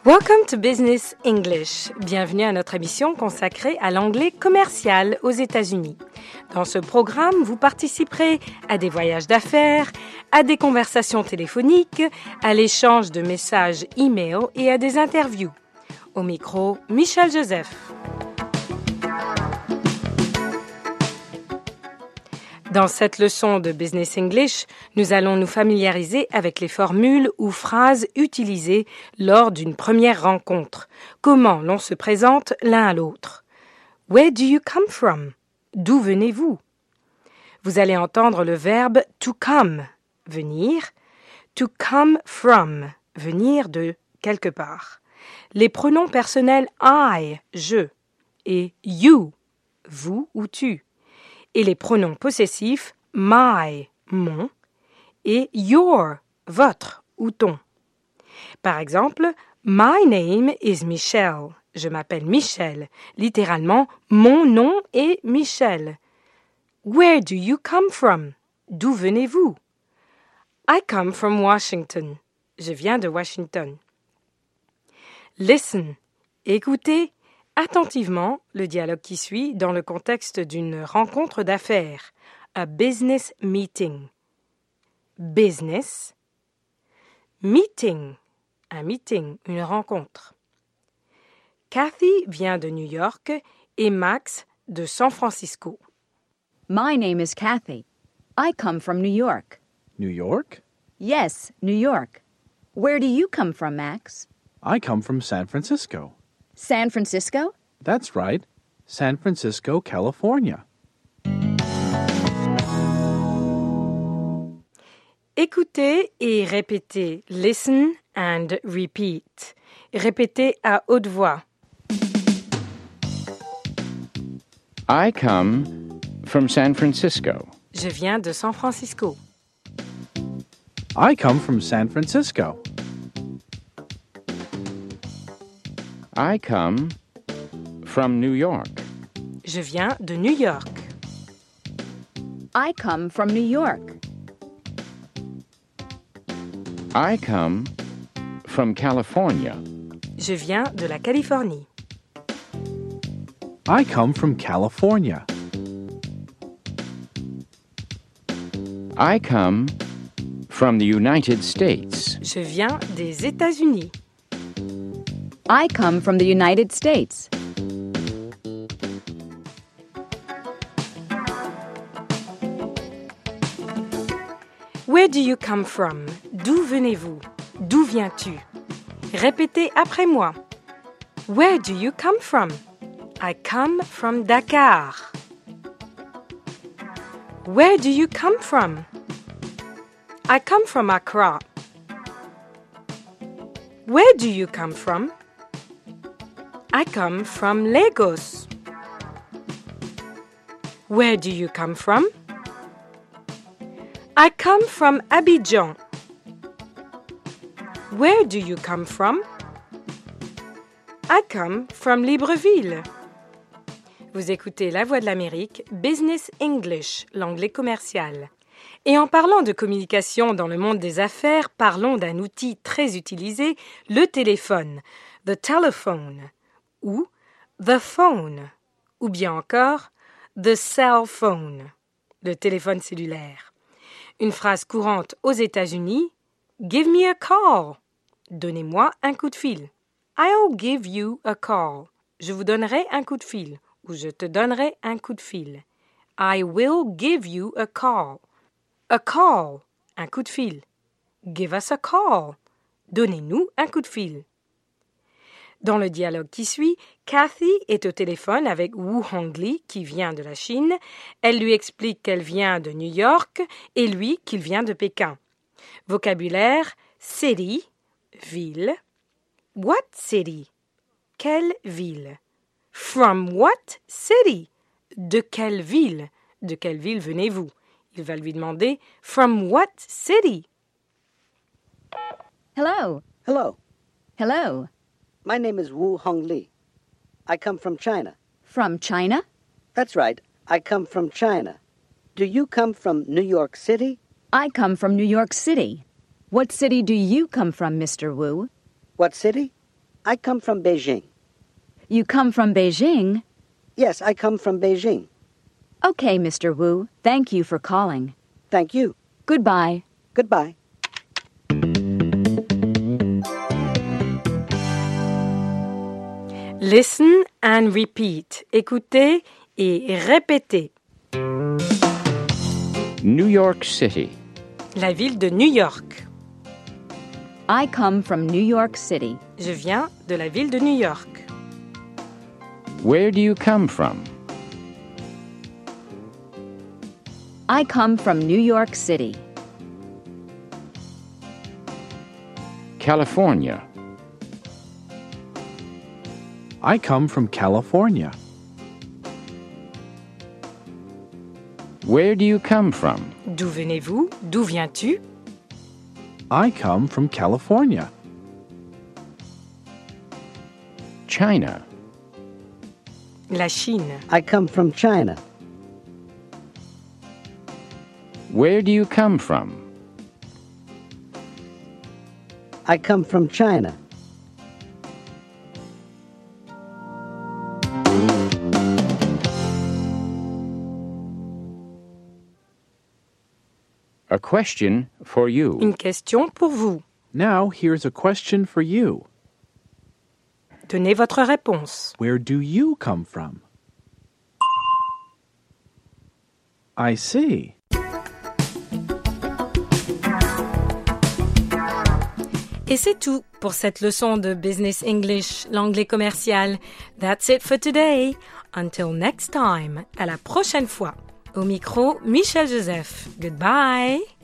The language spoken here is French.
Welcome to Business English. Bienvenue à notre émission consacrée à l'anglais commercial aux États-Unis. Dans ce programme, vous participerez à des voyages d'affaires, à des conversations téléphoniques, à l'échange de messages e-mail et à des interviews. Au micro, Michel Joseph. Dans cette leçon de Business English, nous allons nous familiariser avec les formules ou phrases utilisées lors d'une première rencontre. Comment l'on se présente l'un à l'autre. Where do you come from? D'où venez-vous? Vous allez entendre le verbe to come, venir, to come from, venir de quelque part. Les pronoms personnels I, je, et you, vous ou tu. Et les pronoms possessifs my, mon, et your, votre ou ton. Par exemple, my name is Michelle. Je m'appelle Michel. Littéralement, mon nom est Michel. Where do you come from? D'où venez-vous? I come from Washington. Je viens de Washington. Listen. Écoutez attentivement le dialogue qui suit dans le contexte d'une rencontre d'affaires, a business meeting. Business, meeting, un meeting, une rencontre. Kathy vient de New York et Max de San Francisco. My name is Kathy. I come from New York. New York? Yes, New York. Where do you come from, Max? I come from San Francisco. San Francisco? That's right. San Francisco, California. Écoutez et répétez. Listen and repeat. Répétez à haute voix. I come from San Francisco. Je viens de San Francisco. I come from San Francisco. I come from New York. Je viens de New York. I come from New York. I come from California. Je viens de la Californie. I come from California. I come from the United States. Je viens des États-Unis. I come from the United States. Where do you come from? D'où venez-vous? D'où viens-tu? Répétez après moi. Where do you come from? I come from Dakar. Where do you come from? I come from Accra. Where do you come from? I come from Lagos. Where do you come from? I come from Abidjan. Where do you come from? I come from Libreville. Vous écoutez La Voix de l'Amérique, Business English, l'anglais commercial. Et en parlant de communication dans le monde des affaires, parlons d'un outil très utilisé, le téléphone, the telephone, ou the phone, ou bien encore the cell phone, le téléphone cellulaire. Une phrase courante aux États-Unis, give me a call, donnez-moi un coup de fil. I'll give you a call, je vous donnerai un coup de fil, ou je te donnerai un coup de fil. I will give you a call. A call, un coup de fil. Give us a call, donnez-nous un coup de fil. Dans le dialogue qui suit, Kathy est au téléphone avec Wu Hongli, qui vient de la Chine. Elle lui explique qu'elle vient de New York et lui qu'il vient de Pékin. Vocabulaire, city, ville. What city? Quelle ville? From what city? De quelle ville? De quelle ville venez-vous? Il va lui demander From what city? Hello. Hello. Hello. My name is Wu Hongli. I come from China. From China? That's right. I come from China. Do you come from New York City? I come from New York City. What city do you come from, Mr. Wu? What city? I come from Beijing. You come from Beijing? Yes, I come from Beijing. Okay, Mr. Wu. Thank you for calling. Thank you. Goodbye. Goodbye. Listen and repeat. Écoutez et répétez. New York City. La ville de New York. I come from New York City. Je viens de la ville de New York. Where do you come from? I come from New York City. California. I come from California. Where do you come from? D'où venez-vous? D'où viens-tu? I come from California. China. La Chine. I come from China. Where do you come from? I come from China. A question for you. Une question pour vous. Now, here's a question for you. Donnez votre réponse. Where do you come from? I see. Et c'est tout pour cette leçon de Business English, l'anglais commercial. That's it for today. Until next time. À la prochaine fois. Au micro, Michel Joseph. Goodbye.